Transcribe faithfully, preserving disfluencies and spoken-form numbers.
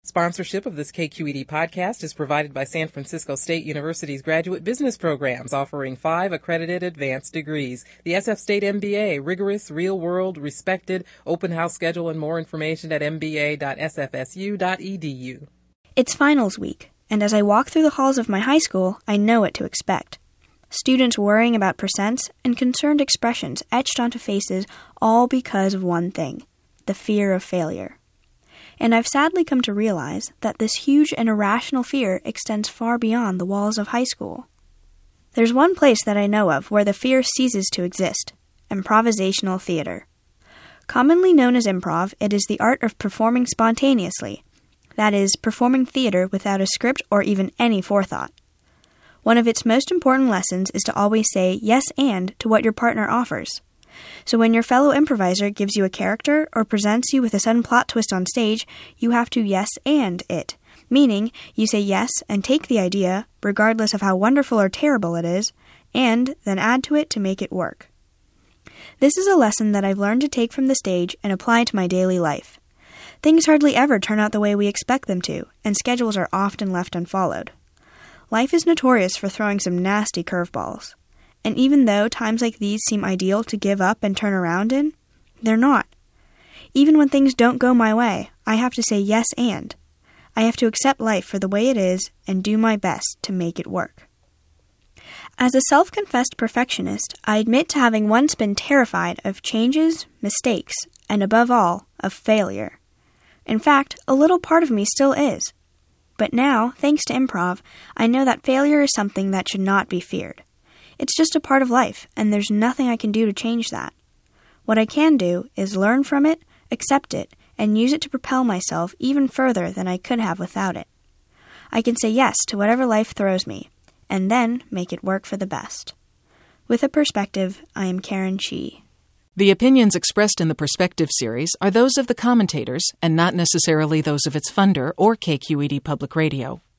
Sponsorship of this K Q E D podcast is provided by San Francisco State University's graduate business programs, offering five accredited advanced degrees. The S F State M B A, rigorous, real-world, respected, open house schedule, and more information at m b a dot s f s u dot e d u. It's finals week, and as I walk through the halls of my high school, I know what to expect. Students worrying about percents and concerned expressions etched onto faces, all because of one thing, the fear of failure. And I've sadly come to realize that this huge and irrational fear extends far beyond the walls of high school. There's one place that I know of where the fear ceases to exist: improvisational theater. Commonly known as improv, it is the art of performing spontaneously, that is, performing theater without a script or even any forethought. One of its most important lessons is to always say yes and to what your partner offers. So when your fellow improviser gives you a character or presents you with a sudden plot twist on stage, you have to yes and it, meaning you say yes and take the idea, regardless of how wonderful or terrible it is, and then add to it to make it work. This is a lesson that I've learned to take from the stage and apply to my daily life. Things hardly ever turn out the way we expect them to, and schedules are often left unfollowed. Life is notorious for throwing some nasty curveballs. And even though times like these seem ideal to give up and turn around in, they're not. Even when things don't go my way, I have to say yes and. I have to accept life for the way it is and do my best to make it work. As a self-confessed perfectionist, I admit to having once been terrified of changes, mistakes, and above all, of failure. In fact, a little part of me still is. But now, thanks to improv, I know that failure is something that should not be feared. It's just a part of life, and there's nothing I can do to change that. What I can do is learn from it, accept it, and use it to propel myself even further than I could have without it. I can say yes to whatever life throws me, and then make it work for the best. With a Perspective, I am Karen Shee. The opinions expressed in the Perspective series are those of the commentators and not necessarily those of its funder or K Q E D Public Radio.